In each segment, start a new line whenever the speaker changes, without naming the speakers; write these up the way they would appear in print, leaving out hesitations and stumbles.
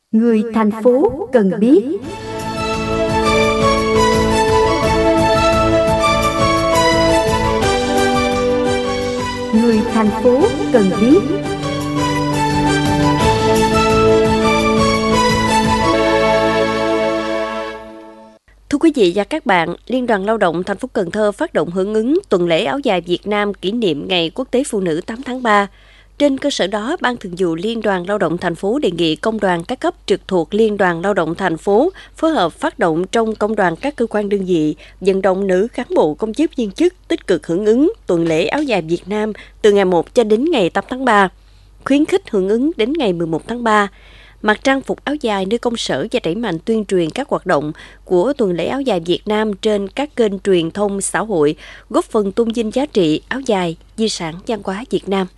Người thành phố cần biết. Người thành phố cần biết.
Thưa quý vị và các bạn, Liên đoàn Lao động thành phố Cần Thơ phát động hưởng ứng tuần lễ áo dài Việt Nam kỷ niệm Ngày Quốc tế Phụ nữ 8 tháng 3. Trên cơ sở đó, Ban Thường vụ Liên đoàn Lao động thành phố đề nghị công đoàn các cấp trực thuộc Liên đoàn Lao động thành phố phối hợp phát động trong công đoàn các cơ quan đơn vị, vận động nữ cán bộ công chức viên chức tích cực hưởng ứng tuần lễ áo dài Việt Nam từ ngày 1 cho đến ngày 8 tháng 3, khuyến khích hưởng ứng đến ngày 11 tháng 3. Mặc trang phục áo dài nơi công sở và đẩy mạnh tuyên truyền các hoạt động của tuần lễ áo dài Việt Nam trên các kênh truyền thông xã hội, góp phần tôn vinh giá trị áo dài, di sản văn hóa Việt Nam.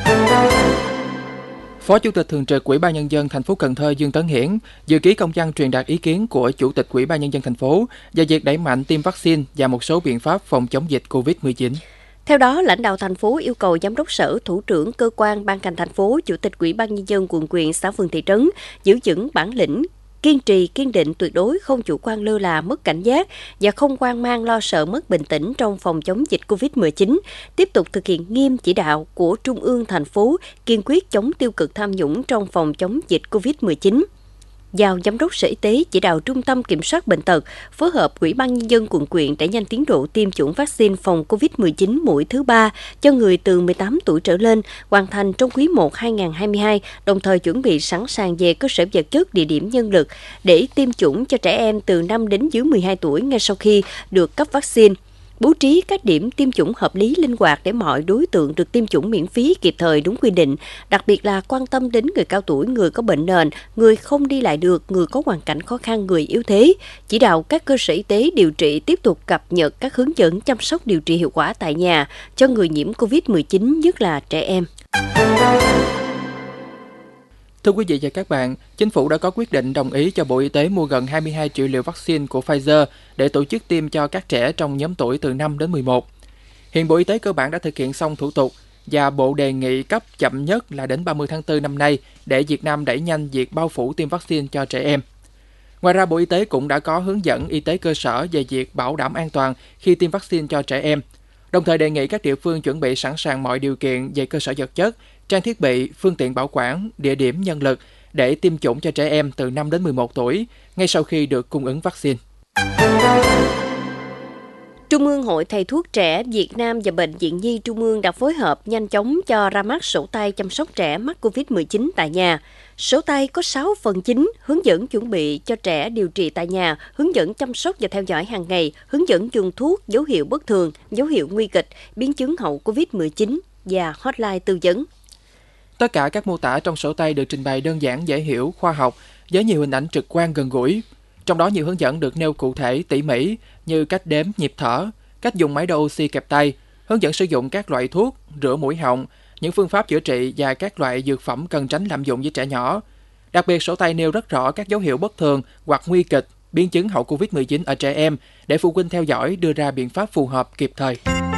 Phó Chủ tịch Thường trực Ủy ban Nhân dân thành phố Cần Thơ Dương Tấn Hiển dự ký công văn truyền đạt ý kiến của Chủ tịch Ủy ban Nhân dân thành phố về việc đẩy mạnh tiêm vaccine và một số biện pháp phòng chống dịch COVID-19.
Theo đó, lãnh đạo thành phố yêu cầu giám đốc sở, thủ trưởng cơ quan ban ngành thành phố, chủ tịch Ủy ban Nhân dân quận, huyện, xã, phường, thị trấn giữ vững bản lĩnh, kiên trì, kiên định, tuyệt đối không chủ quan lơ là, mất cảnh giác và không hoang mang lo sợ mất bình tĩnh trong phòng chống dịch COVID-19, tiếp tục thực hiện nghiêm chỉ đạo của Trung ương thành phố, kiên quyết chống tiêu cực tham nhũng trong phòng chống dịch COVID-19. Giao Giám đốc Sở Y tế chỉ đạo Trung tâm Kiểm soát Bệnh tật phối hợp Ủy ban Nhân dân quận, huyện đẩy nhanh tiến độ tiêm chủng vaccine phòng COVID-19 mũi thứ 3 cho người từ 18 tuổi trở lên, hoàn thành trong quý 1 2022, đồng thời chuẩn bị sẵn sàng về cơ sở vật chất, địa điểm, nhân lực để tiêm chủng cho trẻ em từ 5 đến dưới 12 tuổi ngay sau khi được cấp vaccine. Bố trí các điểm tiêm chủng hợp lý, linh hoạt để mọi đối tượng được tiêm chủng miễn phí, kịp thời, đúng quy định, đặc biệt là quan tâm đến người cao tuổi, người có bệnh nền, người không đi lại được, người có hoàn cảnh khó khăn, người yếu thế. Chỉ đạo các cơ sở y tế điều trị tiếp tục cập nhật các hướng dẫn chăm sóc điều trị hiệu quả tại nhà cho người nhiễm COVID-19, nhất là trẻ em.
Thưa quý vị và các bạn, Chính phủ đã có quyết định đồng ý cho Bộ Y tế mua gần 22 triệu liều vaccine của Pfizer để tổ chức tiêm cho các trẻ trong nhóm tuổi từ 5 đến 11. Hiện Bộ Y tế cơ bản đã thực hiện xong thủ tục và Bộ đề nghị cấp chậm nhất là đến 30 tháng 4 năm nay để Việt Nam đẩy nhanh việc bao phủ tiêm vaccine cho trẻ em. Ngoài ra, Bộ Y tế cũng đã có hướng dẫn y tế cơ sở về việc bảo đảm an toàn khi tiêm vaccine cho trẻ em, đồng thời đề nghị các địa phương chuẩn bị sẵn sàng mọi điều kiện về cơ sở vật chất, trang thiết bị, phương tiện bảo quản, địa điểm, nhân lực để tiêm chủng cho trẻ em từ 5 đến 11 tuổi, ngay sau khi được cung ứng vaccine.
Trung ương Hội Thầy thuốc trẻ Việt Nam và Bệnh viện Nhi Trung ương đã phối hợp nhanh chóng cho ra mắt sổ tay chăm sóc trẻ mắc COVID-19 tại nhà. Sổ tay có 6 phần chính: hướng dẫn chuẩn bị cho trẻ điều trị tại nhà, hướng dẫn chăm sóc và theo dõi hàng ngày, hướng dẫn dùng thuốc, dấu hiệu bất thường, dấu hiệu nguy kịch, biến chứng hậu COVID-19 và hotline tư vấn.
Tất cả các mô tả trong sổ tay được trình bày đơn giản, dễ hiểu, khoa học với nhiều hình ảnh trực quan, gần gũi. Trong đó nhiều hướng dẫn được nêu cụ thể, tỉ mỉ như cách đếm nhịp thở, cách dùng máy đo oxy kẹp tay, hướng dẫn sử dụng các loại thuốc, rửa mũi họng, những phương pháp chữa trị và các loại dược phẩm cần tránh lạm dụng với trẻ nhỏ. Đặc biệt, sổ tay nêu rất rõ các dấu hiệu bất thường hoặc nguy kịch, biến chứng hậu COVID-19 ở trẻ em để phụ huynh theo dõi, đưa ra biện pháp phù hợp kịp thời.